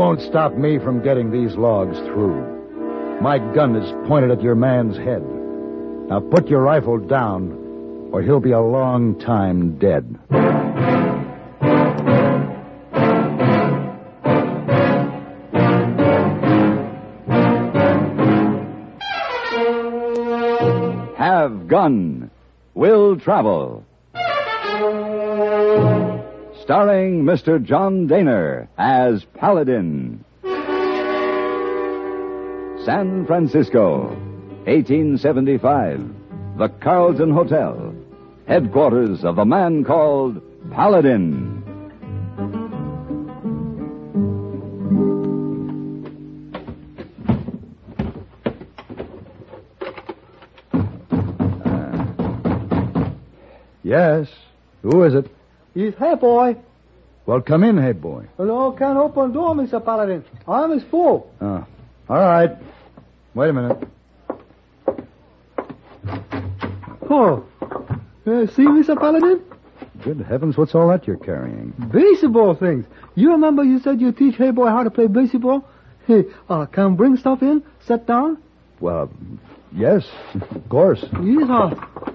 won't stop me from getting these logs through. My gun is pointed at your man's head. Now put your rifle down, or he'll be a long time dead. Have Gun Will Travel. Starring Mr. John Daner as Paladin. San Francisco, 1875. The Carlton Hotel. Headquarters of the man called Paladin. Yes. Who is it? It's Hey Boy. Well, come in, Hey Boy. No, can't open the door, Mr. Paladin. I'm his fool. Oh. All right. Wait a minute. Oh. See, Mr. Paladin? Good heavens, what's all that you're carrying? Baseball things. You remember you said you teach Hey Boy how to play baseball? Hey, can bring stuff in? Sit down? Well, yes, of course. Yes,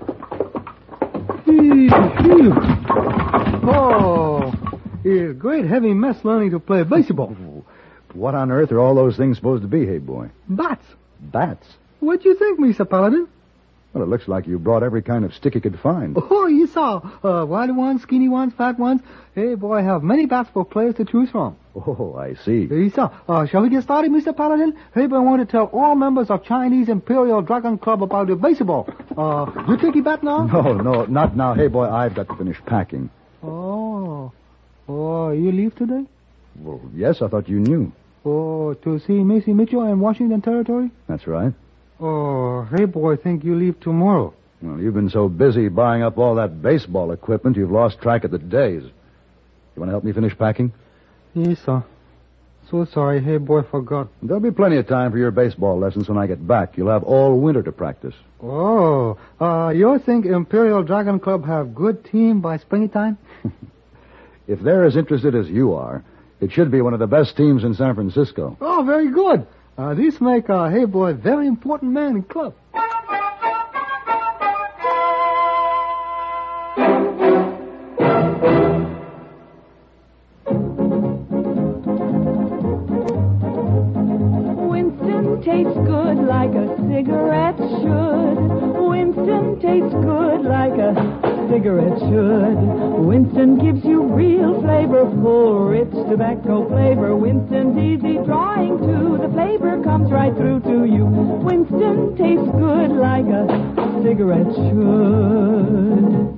Oh, it's a great heavy mess learning to play baseball. What on earth are all those things supposed to be, Hey Boy? Bats. Bats? What do you think, Mr. Paladin? Well, it looks like you brought every kind of stick you could find. Oh, you saw. Wide ones, skinny ones, fat ones. Hey, boy, I have many bats for players to choose from. Oh, I see. You saw. Shall we get started, Mr. Paladin? Hey, boy, I want to tell all members of Chinese Imperial Dragon Club about the baseball. You take your bat now? No, not now. Hey, boy, I've got to finish packing. Oh, you leave today? Well, yes, I thought you knew. Oh, to see Macy Mitchell in Washington Territory? That's right. Oh, hey, boy, think you leave tomorrow. Well, you've been so busy buying up all that baseball equipment, you've lost track of the days. You want to help me finish packing? Yes, sir. So sorry, hey, boy, forgot. There'll be plenty of time for your baseball lessons when I get back. You'll have all winter to practice. Oh, you think Imperial Dragon Club have good team by springtime? If they're as interested as you are, it should be one of the best teams in San Francisco. Oh, very good. This make Hey Boy very important man in club. Winston tastes good like a cigarette should. Winston tastes good like a cigarette should. Winston gives you real flavor, full, rich tobacco flavor. Winston's easy drawing too. The flavor comes right through to you. Winston tastes good like a cigarette should.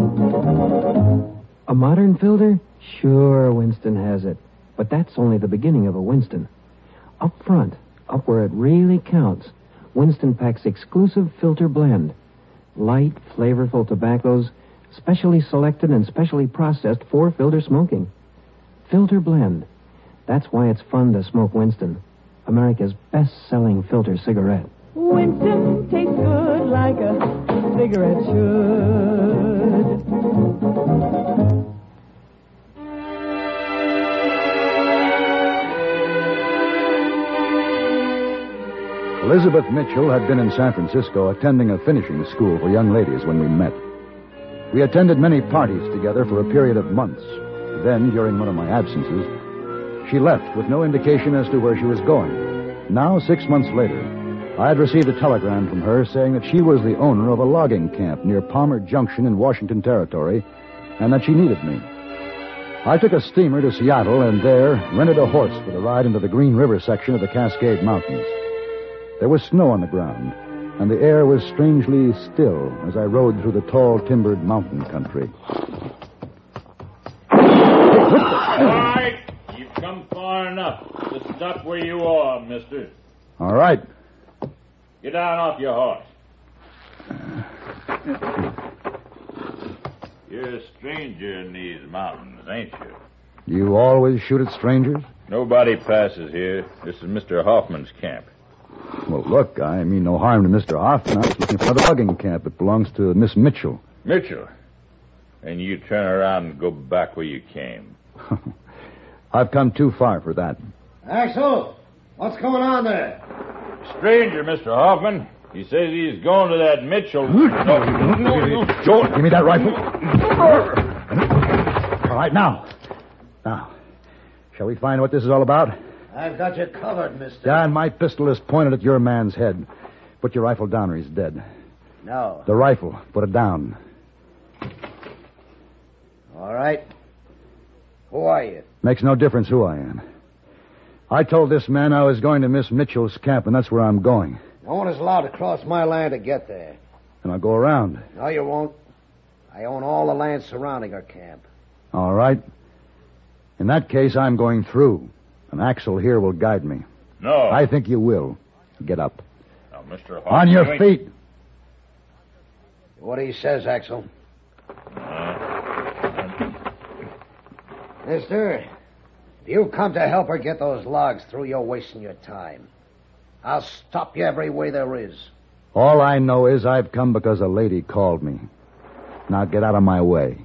A modern filter? Sure, Winston has it. But that's only the beginning of a Winston. Up front, up where it really counts, Winston packs exclusive filter blend. Light, flavorful tobaccos, specially selected and specially processed for filter smoking. Filter blend. That's why it's fun to smoke Winston, America's best-selling filter cigarette. Winston tastes good like a cigarette should. Elizabeth Mitchell had been in San Francisco attending a finishing school for young ladies when we met. We attended many parties together for a period of months. Then, during one of my absences, she left with no indication as to where she was going. Now, 6 months later, I had received a telegram from her saying that she was the owner of a logging camp near Palmer Junction in Washington Territory and that she needed me. I took a steamer to Seattle and there rented a horse for the ride into the Green River section of the Cascade Mountains. There was snow on the ground, and the air was strangely still as I rode through the tall, timbered mountain country. All right, you've come far enough to stop where you are, mister. All right. Get down off your horse. You're a stranger in these mountains, ain't you? You always shoot at strangers? Nobody passes here. This is Mr. Hoffman's camp. Well, look, I mean no harm to Mr. Hoffman. I was looking for the logging camp. It belongs to Miss Mitchell. Mitchell? And you turn around and go back where you came. I've come too far for that. Axel, what's going on there? Stranger, Mr. Hoffman. He says he's going to that Mitchell. Joe, give me that rifle. All right, now. Shall we find what this is all about? I've got you covered, mister. Dan, my pistol is pointed at your man's head. Put your rifle down or he's dead. No. The rifle, put it down. All right. Who are you? Makes no difference who I am. I told this man I was going to Miss Mitchell's camp, and that's where I'm going. No one is allowed to cross my land to get there. And I'll go around. No, you won't. I own all the land surrounding her camp. All right. In that case, I'm going through. And Axel here will guide me. No. I think you will. Get up. Now, Mr. Hoffman. On your feet. What he says, Axel. Mister, if you come to help her get those logs through, you're wasting your time. I'll stop you every way there is. All I know is I've come because a lady called me. Now get out of my way.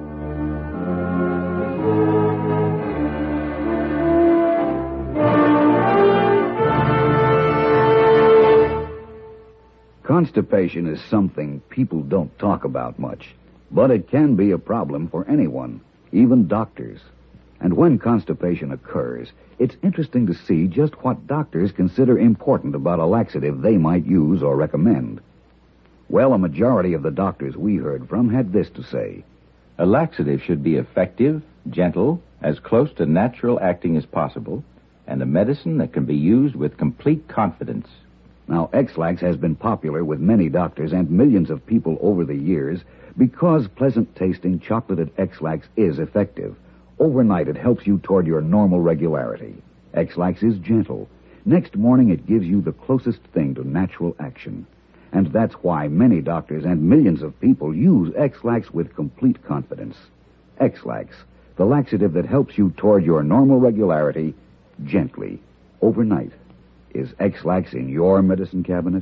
Constipation is something people don't talk about much, but it can be a problem for anyone, even doctors. And when constipation occurs, it's interesting to see just what doctors consider important about a laxative they might use or recommend. Well, a majority of the doctors we heard from had this to say. A laxative should be effective, gentle, as close to natural acting as possible, and a medicine that can be used with complete confidence. Now, X-Lax has been popular with many doctors and millions of people over the years because pleasant-tasting chocolated X-Lax is effective. Overnight, it helps you toward your normal regularity. X-Lax is gentle. Next morning, it gives you the closest thing to natural action. And that's why many doctors and millions of people use X-Lax with complete confidence. X-Lax, the laxative that helps you toward your normal regularity, gently, overnight. Is X-Lax in your medicine cabinet?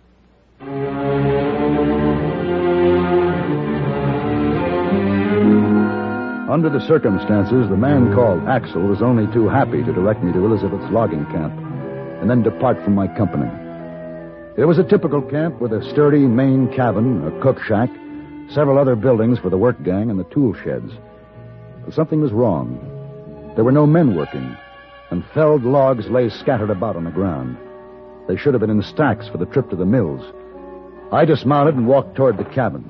Under the circumstances, the man called Axel was only too happy to direct me to Elizabeth's logging camp and then depart from my company. It was a typical camp with a sturdy main cabin, a cook shack, several other buildings for the work gang, and the tool sheds. But something was wrong. There were no men working, and felled logs lay scattered about on the ground. They should have been in stacks for the trip to the mills. I dismounted and walked toward the cabin.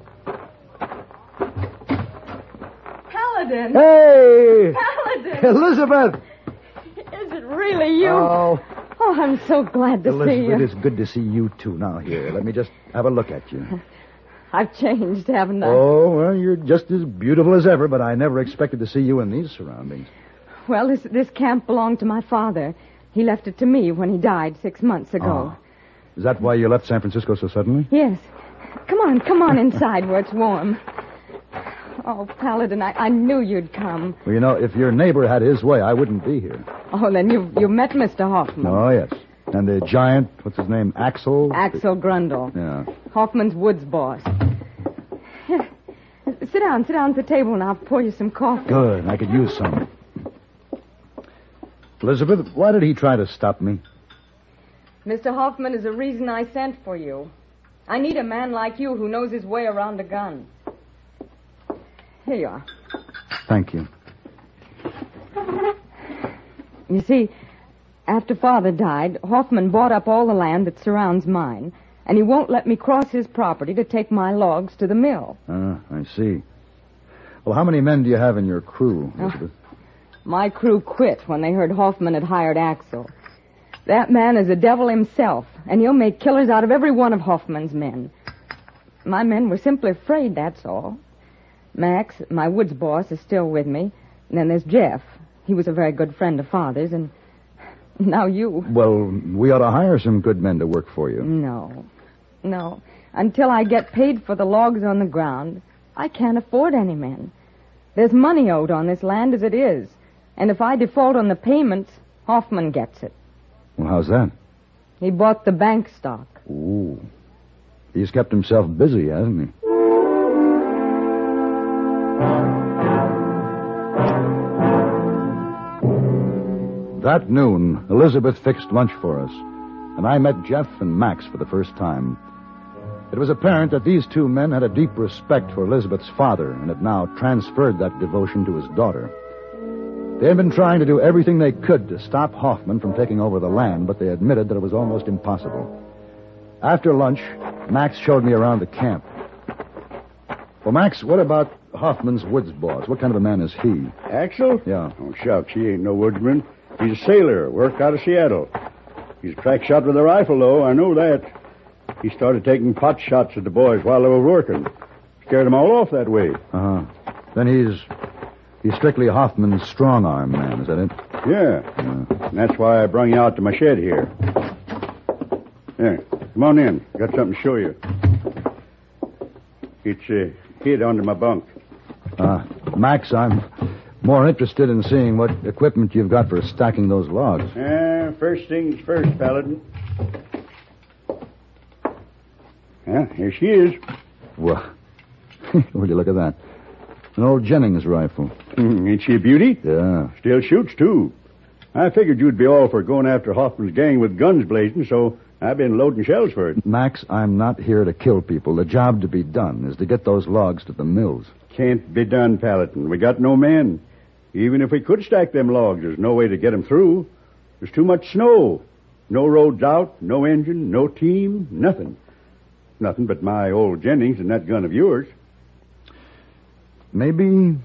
Paladin! Hey! Paladin! Elizabeth! Is it really you? Oh, I'm so glad to see you. Elizabeth, it's good to see you, too. Now, here, let me just have a look at you. I've changed, haven't I? Oh, well, you're just as beautiful as ever, but I never expected to see you in these surroundings. Well, this camp belonged to my father. He left it to me when he died 6 months ago. Oh. Is that why you left San Francisco so suddenly? Yes. Come on inside where it's warm. Oh, Paladin, I knew you'd come. Well, you know, if your neighbor had his way, I wouldn't be here. Oh, then you met Mr. Hoffman. Oh, yes. And the giant, what's his name, Axel? Axel Grundle. Yeah. Hoffman's woods boss. Here, sit down at the table and I'll pour you some coffee. Good, I could use some. Elizabeth, why did he try to stop me? Mr. Hoffman is the reason I sent for you. I need a man like you who knows his way around a gun. Here you are. Thank you. You see, after Father died, Hoffman bought up all the land that surrounds mine, and he won't let me cross his property to take my logs to the mill. I see. Well, how many men do you have in your crew, Elizabeth? My crew quit when they heard Hoffman had hired Axel. That man is the devil himself, and he'll make killers out of every one of Hoffman's men. My men were simply afraid, that's all. Max, my woods boss, is still with me. And then there's Jeff. He was a very good friend of Father's, and now you. Well, we ought to hire some good men to work for you. No. Until I get paid for the logs on the ground, I can't afford any men. There's money owed on this land as it is. And if I default on the payments, Hoffman gets it. Well, how's that? He bought the bank stock. Ooh. He's kept himself busy, hasn't he? That noon, Elizabeth fixed lunch for us, and I met Jeff and Max for the first time. It was apparent that these two men had a deep respect for Elizabeth's father and had now transferred that devotion to his daughter. They had been trying to do everything they could to stop Hoffman from taking over the land, but they admitted that it was almost impossible. After lunch, Max showed me around the camp. Well, Max, what about Hoffman's woods boss? What kind of a man is he? Axel? Yeah. Oh, shucks, he ain't no woodsman. He's a sailor, worked out of Seattle. He's a crack shot with a rifle, though, I know that. He started taking pot shots at the boys while they were working. Scared them all off that way. Uh-huh. Then he's strictly Hoffman's strong-arm man, is that it? Yeah. And that's why I brung you out to my shed here. There, come on in. Got something to show you. It's hid under my bunk. Max, I'm more interested in seeing what equipment you've got for stacking those logs. First things first, Paladin. Yeah, here she is. Well, would you look at that? An old Jennings rifle. Ain't she a beauty? Yeah. Still shoots, too. I figured you'd be all for going after Hoffman's gang with guns blazing, so I've been loading shells for it. Max, I'm not here to kill people. The job to be done is to get those logs to the mills. Can't be done, Paladin. We got no men. Even if we could stack them logs, there's no way to get them through. There's too much snow. No roads out, no engine, no team, nothing. Nothing but my old Jennings and that gun of yours. Maybe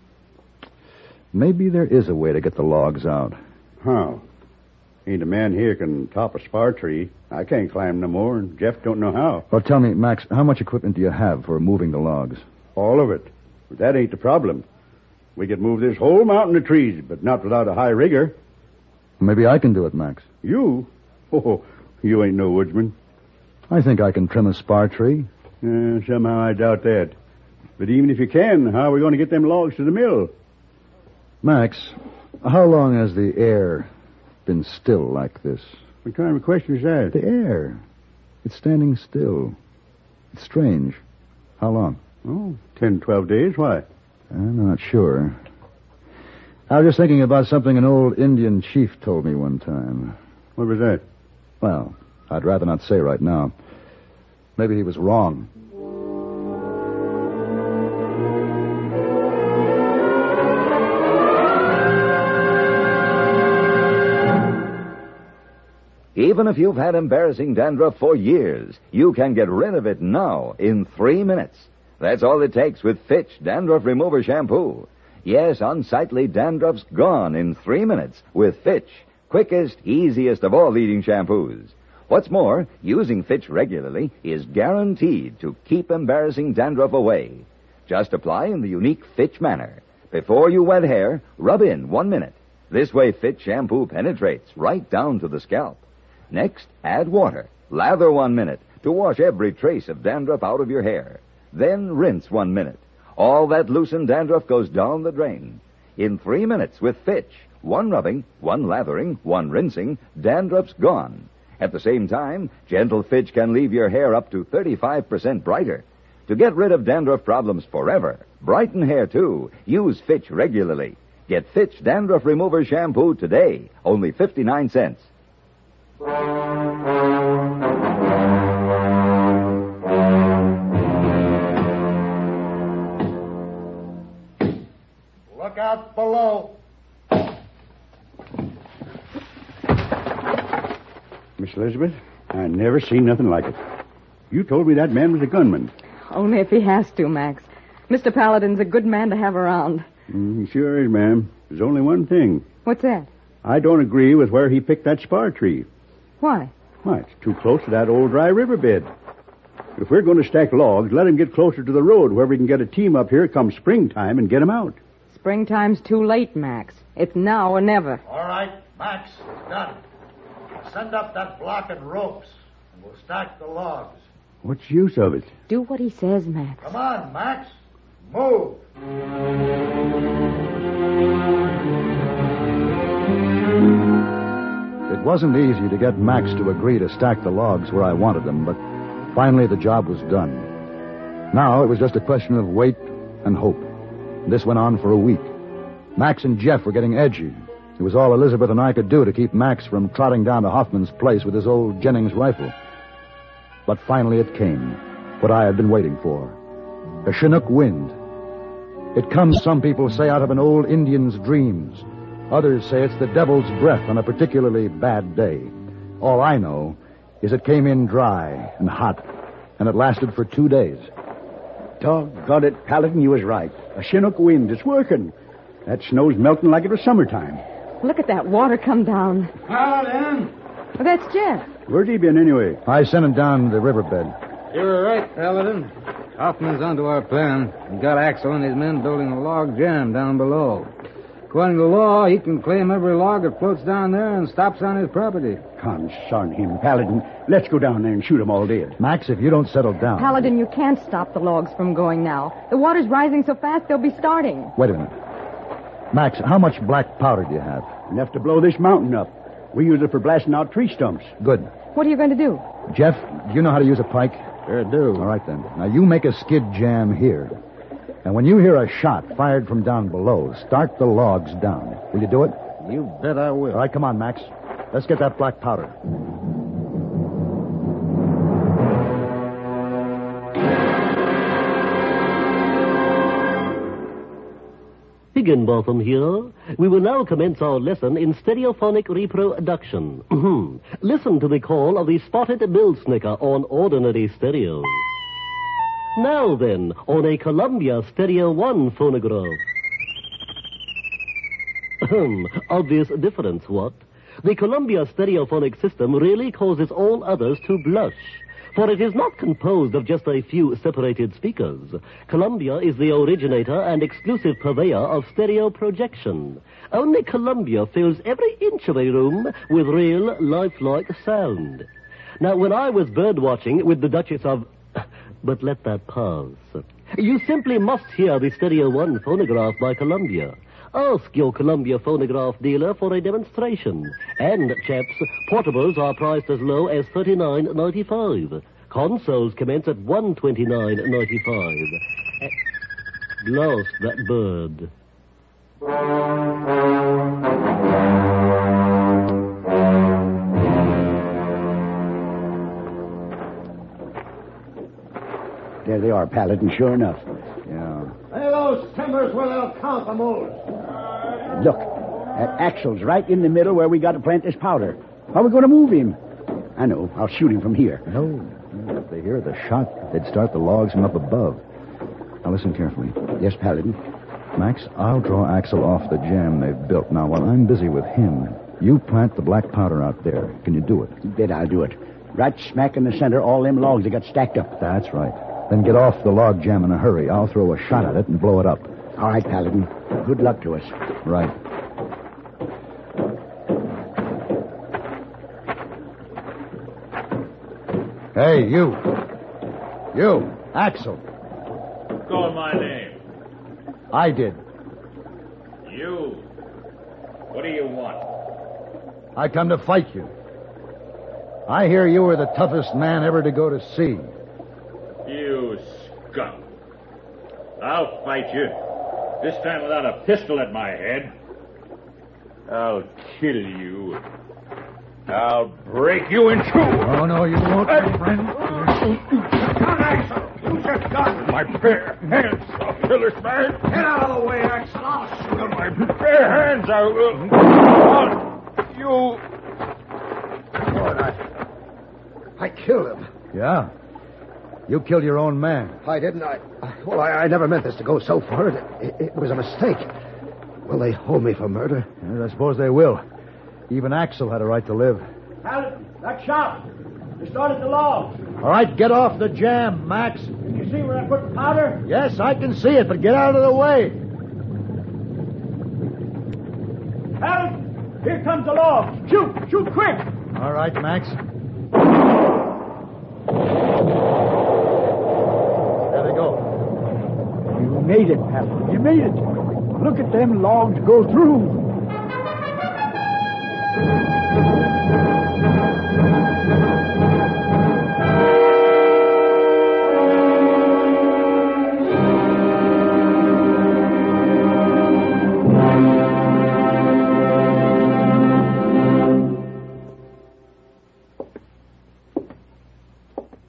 there is a way to get the logs out. How? Ain't a man here can top a spar tree. I can't climb no more, and Jeff don't know how. Well, tell me, Max, how much equipment do you have for moving the logs? All of it. But that ain't the problem. We could move this whole mountain of trees, but not without a high rigger. Maybe I can do it, Max. You? Oh, you ain't no woodsman. I think I can trim a spar tree. Somehow I doubt that. But even if you can, how are we going to get them logs to the mill? Max, how long has the air been still like this? What kind of a question is that? The air. It's standing still. It's strange. How long? Oh, 10, 12 days. Why? I'm not sure. I was just thinking about something an old Indian chief told me one time. What was that? Well, I'd rather not say right now. Maybe he was wrong. Even if you've had embarrassing dandruff for years, you can get rid of it now in 3 minutes. That's all it takes with Fitch Dandruff Remover Shampoo. Yes, unsightly dandruff's gone in 3 minutes with Fitch. Quickest, easiest of all leading shampoos. What's more, using Fitch regularly is guaranteed to keep embarrassing dandruff away. Just apply in the unique Fitch manner. Before you wet hair, rub in 1 minute. This way Fitch shampoo penetrates right down to the scalp. Next, add water. Lather 1 minute to wash every trace of dandruff out of your hair. Then rinse 1 minute. All that loosened dandruff goes down the drain. In 3 minutes with Fitch, 1 rubbing, 1 lathering, 1 rinsing, dandruff's gone. At the same time, gentle Fitch can leave your hair up to 35% brighter. To get rid of dandruff problems forever, brighten hair too, use Fitch regularly. Get Fitch Dandruff Remover Shampoo today, only 59 cents. Look out below. Miss Elizabeth, I never seen nothing like it. You told me that man was a gunman. Only if he has to, Max. Mr. Paladin's a good man to have around. He sure is, ma'am. There's only one thing. What's that? I don't agree with where he picked that spar tree. Why? Why, it's too close to that old dry riverbed. If we're going to stack logs, let him get closer to the road where we can get a team up here come springtime and get him out. Springtime's too late, Max. It's now or never. All right, Max, it's done. Send up that block and ropes, and we'll stack the logs. What's the use of it? Do what he says, Max. Come on, Max. Move. It wasn't easy to get Max to agree to stack the logs where I wanted them, but finally the job was done. Now it was just a question of wait and hope. This went on for a week. Max and Jeff were getting edgy. It was all Elizabeth and I could do to keep Max from trotting down to Hoffman's place with his old Jennings rifle. But finally it came, what I had been waiting for. A Chinook wind. It comes, some people say, out of an old Indian's dreams. Others say it's the devil's breath on a particularly bad day. All I know is it came in dry and hot, and it lasted for 2 days. Doggone it, Paladin, you was right. A Chinook wind. It's working. That snow's melting like it was summertime. Look at that water come down. Paladin! Well, that's Jeff. Where'd he been anyway? I sent him down the riverbed. You were right, Paladin. Hoffman's onto our plan. He got Axel and his men building a log jam down below. According to law, he can claim every log that floats down there and stops on his property. Concern him, Paladin. Let's go down there and shoot 'em all dead. Max, if you don't settle down... Paladin, you can't stop the logs from going now. The water's rising so fast they'll be starting. Wait a minute. Max, how much black powder do you have? Enough to blow this mountain up. We use it for blasting out tree stumps. Good. What are you going to do? Jeff, do you know how to use a pike? Sure do. All right, then. Now, you make a skid jam here. And when you hear a shot fired from down below, start the logs down. Will you do it? You bet I will. All right, come on, Max. Let's get that black powder. Higginbotham here. We will now commence our lesson in stereophonic reproduction. Listen to the call of the spotted billsnicker on ordinary stereo. Now then, on a Columbia Stereo 1 phonograph. Obvious difference, what? The Columbia stereophonic system really causes all others to blush, for it is not composed of just a few separated speakers. Columbia is the originator and exclusive purveyor of stereo projection. Only Columbia fills every inch of a room with real, lifelike sound. Now, when I was bird watching with the Duchess of... But let that pass. You simply must hear the Stereo 1 phonograph by Columbia. Ask your Columbia phonograph dealer for a demonstration. And, chaps, portables are priced as low as $39.95. Consoles commence at $129.95. Blast that bird. There they are, Paladin, sure enough. Yeah. Hey, those timbers where they'll count the moves. Look, that Axel's right in the middle where we got to plant this powder. How are we going to move him? I know. I'll shoot him from here. No. If they hear the shot, they'd start the logs from up above. Now, listen carefully. Yes, Paladin. Max, I'll draw Axel off the jam they've built. Now, while I'm busy with him, you plant the black powder out there. Can you do it? You bet I'll do it. Right smack in the center, all them logs that got stacked up. That's right. Then get off the log jam in a hurry. I'll throw a shot at it and blow it up. All right, Paladin. Good luck to us. Right. Hey, you. You, Axel. Call my name. I did. You. What do you want? I come to fight you. I hear you were the toughest man ever to go to sea. You skunk. I'll fight you. This time without a pistol at my head. I'll kill you. I'll break you in two. Oh, no, you won't, my friend. Come, Axel. Use your gun. My bare hands. I'll kill this man. Get out of the way, Axel. I'll shoot him. My bare hands. I will. You. Lord, I killed him. Yeah. You killed your own man. I didn't. Well, I never meant this to go so far. It was a mistake. Will they hold me for murder? Yes, I suppose they will. Even Axel had a right to live. Paladin, that shot. They started the logs. All right, get off the jam, Max. Can you see where I put the powder? Yes, I can see it, but get out of the way. Paladin, here comes the logs. Shoot, shoot quick. All right, Max. There they go. You made it, Paladin. You made it. Look at them logs go through.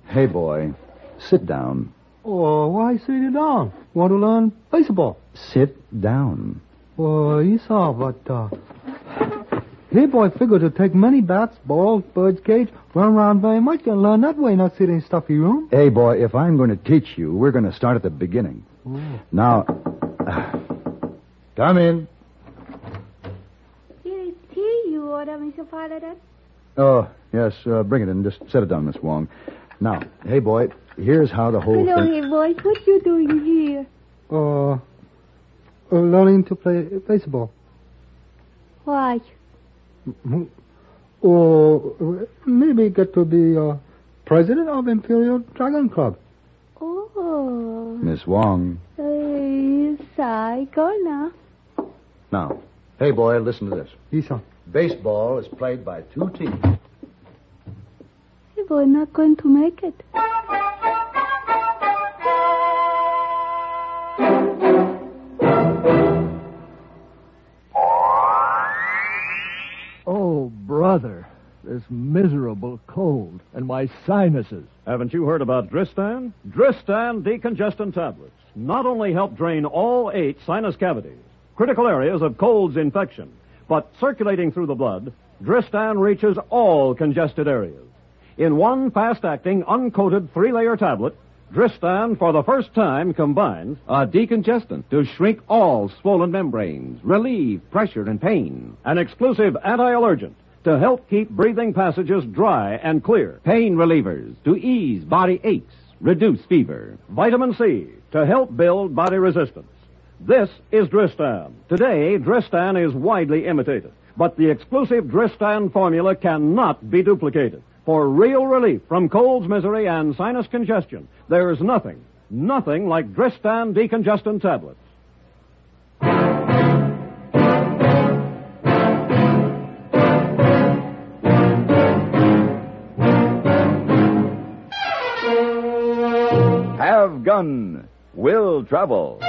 Hey, boy, sit down. Oh, why sit you down? Want to learn baseball? Sit down. Oh, Esau, but, hey, boy, figure to take many bats, balls, birds' cage, run around very much and learn that way, not sit in stuffy room. Hey, boy, if I'm going to teach you, we're going to start at the beginning. Oh. Now, come in. Here is tea you order, Mr. Paladin. Oh, yes, bring it in. Just set it down, Miss Wong. Now, hey, boy, here's how the whole Hello, thing... hey, boys. What you doing here? Learning to play baseball. Why? Or maybe get to be president of Imperial Dragon Club. Oh. Miss Wong. I go now. Now, hey, boy, listen to this. Yes, sir. Baseball is played by two teams. Hey, boy, not going to make it. Oh, brother, this miserable cold and my sinuses. Haven't you heard about Dristan? Dristan decongestant tablets not only help drain all 8 sinus cavities, critical areas of cold's infection, but circulating through the blood, Dristan reaches all congested areas. In one fast-acting, uncoated 3-layer tablet, Dristan, for the first time, combines a decongestant to shrink all swollen membranes, relieve pressure and pain. An exclusive anti-allergent to help keep breathing passages dry and clear. Pain relievers to ease body aches, reduce fever. Vitamin C to help build body resistance. This is Dristan. Today, Dristan is widely imitated, but the exclusive Dristan formula cannot be duplicated. For real relief from cold's misery and sinus congestion, there's nothing like Dristan decongestant tablets. Have Gun Will Travel.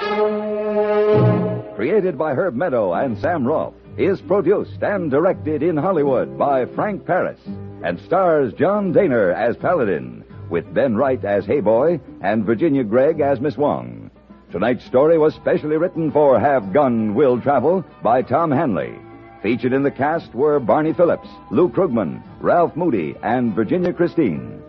Created by Herb Meadow and Sam Rolfe, is produced and directed in Hollywood by Frank Paris, and stars John Daner as Paladin, with Ben Wright as Hey Boy and Virginia Gregg as Miss Wong. Tonight's story was specially written for Have Gun Will Travel by Tom Hanley. Featured in the cast were Barney Phillips, Lou Krugman, Ralph Moody, and Virginia Christine.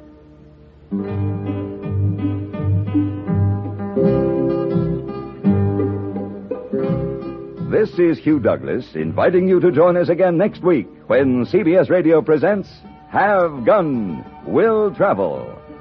This is Hugh Douglas inviting you to join us again next week when CBS Radio presents Have Gun Will Travel.